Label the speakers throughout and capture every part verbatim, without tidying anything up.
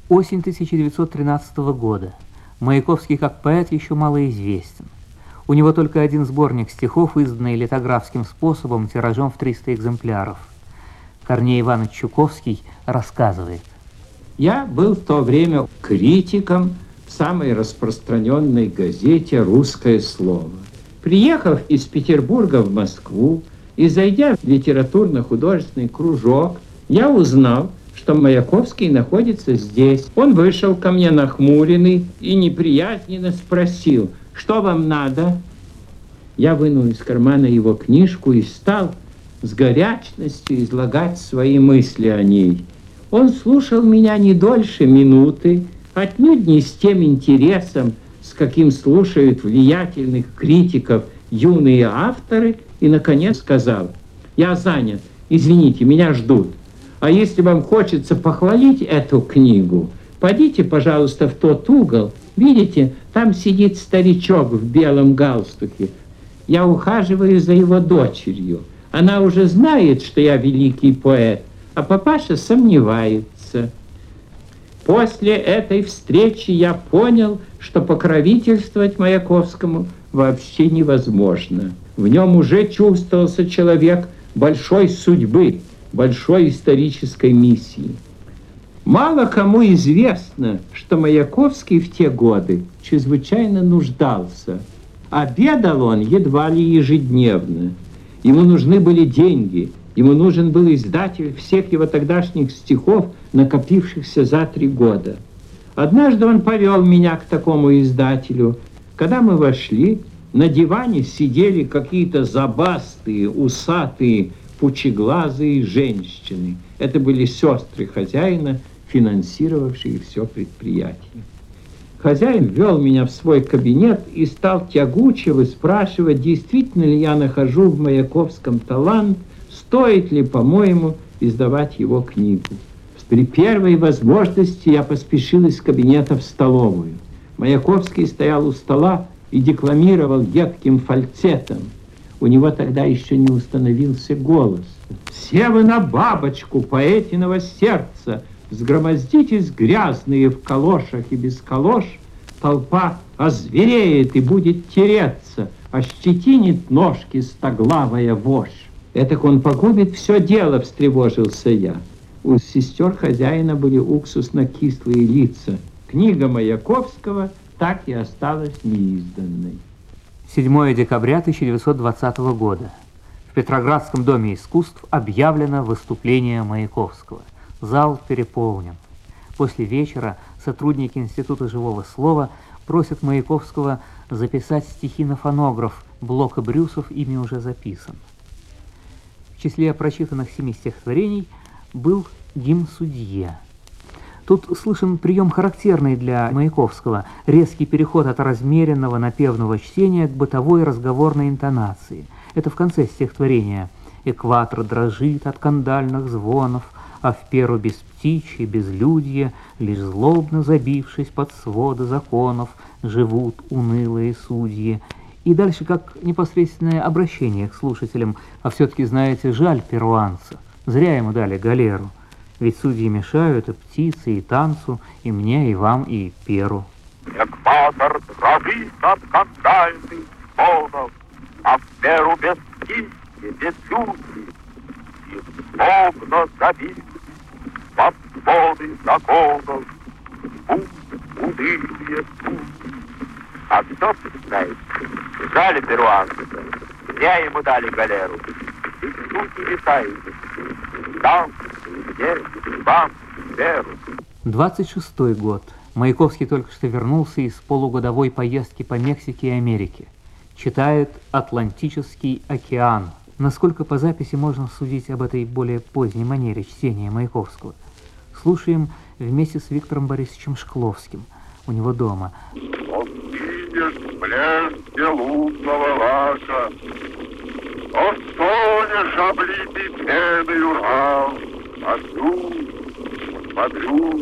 Speaker 1: Осень тысяча девятьсот тринадцатого года. Маяковский как поэт еще малоизвестен. У него только один сборник стихов, изданный литографским способом, тиражом в триста экземпляров. Корней Иванович Чуковский рассказывает.
Speaker 2: Я был в то время критиком в самой распространенной газете «Русское слово». Приехав из Петербурга в Москву и зайдя в литературно-художественный кружок, я узнал, что Маяковский находится здесь. Он вышел ко мне нахмуренный и неприязненно спросил: «Что вам надо?» Я вынул из кармана его книжку и стал с горячностью излагать свои мысли о ней. Он слушал меня не дольше минуты, отнюдь не с тем интересом, с каким слушают влиятельных критиков юные авторы, и, наконец, сказал: «Я занят, извините, меня ждут. А если вам хочется похвалить эту книгу, пойдите, пожалуйста, в тот угол. Видите, там сидит старичок в белом галстуке. Я ухаживаю за его дочерью. Она уже знает, что я великий поэт, а папаша сомневается». После этой встречи я понял, что покровительствовать Маяковскому вообще невозможно. В нем уже чувствовался человек большой судьбы, большой исторической миссии. Мало кому известно, что Маяковский в те годы чрезвычайно нуждался. Обедал он едва ли ежедневно. Ему нужны были деньги, ему нужен был издатель всех его тогдашних стихов, накопившихся за три года. Однажды он повел меня к такому издателю. Когда мы вошли, на диване сидели какие-то забастые, усатые, пучеглазые женщины. Это были сестры хозяина, финансировавшие все предприятие. Хозяин ввел меня в свой кабинет и стал тягуче выспрашивать, действительно ли я нахожу в Маяковском талант, стоит ли, по-моему, издавать его книгу. При первой возможности я поспешил из кабинета в столовую. Маяковский стоял у стола и декламировал едким фальцетом. У него тогда еще не установился голос. «Все вы на бабочку поэтиного сердца, сгромоздитесь грязные в калошах и без калош, толпа озвереет и будет тереться, ощетинит ножки стоглавая вошь». Этак он погубит все дело, встревожился я. У сестер хозяина были уксусно-кислые лица. Книга Маяковского так и осталась неизданной.
Speaker 1: седьмое декабря тысяча девятьсот двадцатого года. В Петроградском доме искусств объявлено выступление Маяковского. Зал переполнен. После вечера сотрудники Института живого слова просят Маяковского записать стихи на фонограф. Блок и Брюсов ими уже записан. В числе прочитанных семи стихотворений был гимн судье. Тут слышен прием, характерный для Маяковского, резкий переход от размеренного напевного чтения к бытовой разговорной интонации. Это в конце стихотворения. «Экватор дрожит от кандальных звонов, а в перу без птичьи, безлюдье, лишь злобно забившись под своды законов, живут унылые судьи». И дальше как непосредственное обращение к слушателям. А все-таки, знаете, жаль перуанца. Зря ему дали галеру. Ведь судьи мешают и птице, и танцу, и мне, и вам, и перу.
Speaker 3: Экватор дрожит от кандальных звонов, а в перу без птицы, без люди, и злобно забит под своды законов, будь унылые судьи. А кто знаете, жали перуанца, зря ему дали галеру. И судьи летают, там, где, вам, веру.
Speaker 1: двадцать шестой год. Маяковский только что вернулся из полугодовой поездки по Мексике и Америке. Читает «Атлантический океан». Насколько по записи можно судить об этой более поздней манере чтения Маяковского? Слушаем вместе с Виктором Борисовичем Шкловским у него дома.
Speaker 3: Он видишь в блеске лунного лака, о, стонешь, облитый пеной Урал, а тут, смотрю,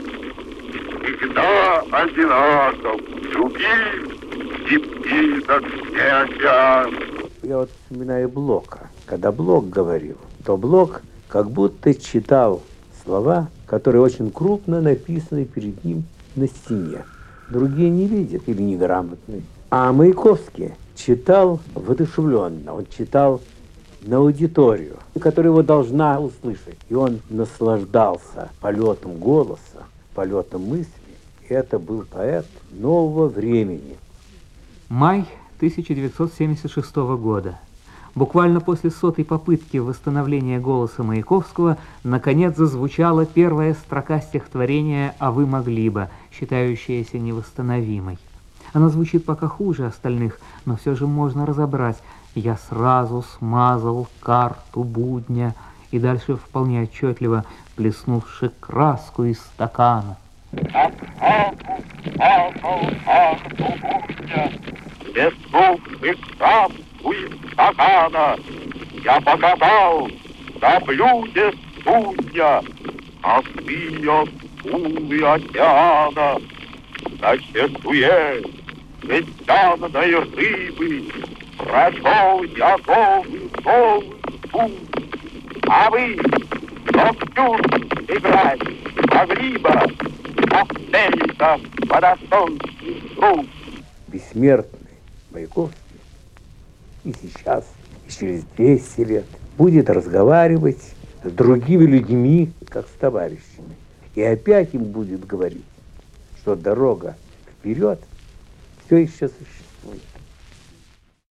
Speaker 3: всегда одинаков, любим, зимний, так не океан.
Speaker 4: Я вот вспоминаю Блока. Когда Блок говорил, то Блок как будто читал слова, которые очень крупно написаны перед ним на стене. Другие не видят или неграмотны. А Маяковский читал воодушевленно, он читал на аудиторию, которая его должна услышать. И он наслаждался полетом голоса, полетом мысли. И это был поэт нового времени.
Speaker 1: Май тысяча девятьсот семьдесят шестого года. Буквально после сотой попытки восстановления голоса Маяковского наконец зазвучала первая строка стихотворения «А вы могли бы», считающаяся невосстановимой. Она звучит пока хуже остальных, но все же можно разобрать. «Я сразу смазал карту будня», и дальше вполне отчетливо «плеснувши краску из стакана».
Speaker 3: Я сразу смазал карту будня, плеснувши краску из стакана. Я показал на блюде судья остые скулы океана. На чешуе песчаной рыбы прочел я голый, голый путь. А вы, кто играть могли бы, повториться по достоинству труд.
Speaker 4: Бессмертный Маяковский и сейчас, и через двести лет будет разговаривать с другими людьми, как с товарищами. И опять им будет говорить, что дорога вперед все еще существует.